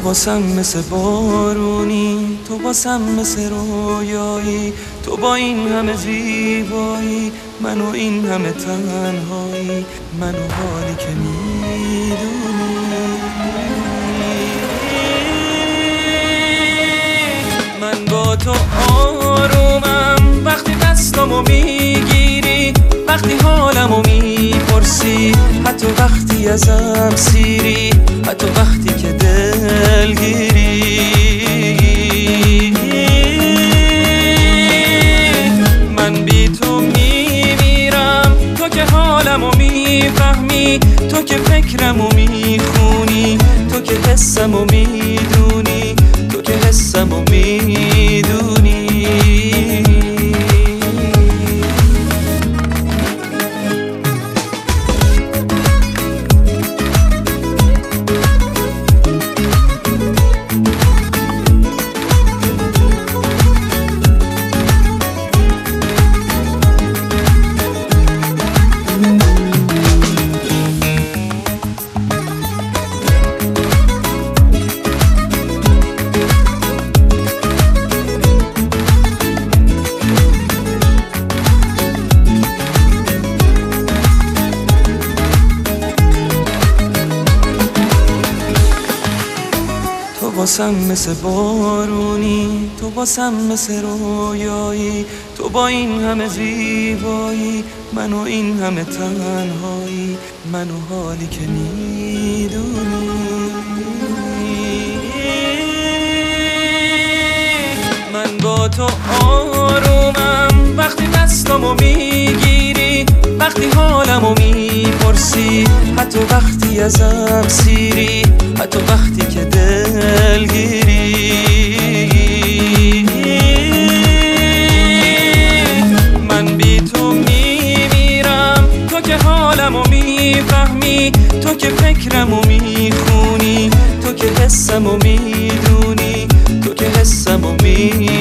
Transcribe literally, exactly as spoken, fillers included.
واسم مثل بارونی، تو واسم مثل رویایی، تو با این همه زیبایی، من و این همه تنهایی، من و حالی که میدونی. من با تو آرومم وقتی دستامو میگیری، وقتی حالمو میپرسی، حتی وقتی ازم سیری، حتی وقتی که دلگیری. من بی تو میمیرم، تو که حالمو میفهمی، تو که فکرمو میخونی، تو که حسمو میدونی، تو که حسمو میدونی. تو واسم مثل بارونی، تو واسم مثل رویایی، تو با این همه زیبایی، من و این همه تنهایی، من و حالی که میدونی. من با تو آرومم وقتی دستامو میگیری، وقتی حالمو میپرسی، حتی وقتی ازم سیری، حتی وقتی که دلگیری. من بی تو میمیرم، تو که حالمو میفهمی، تو که فکرمو میخونی، تو که حسمو میدونی، تو که حسمو میدونی.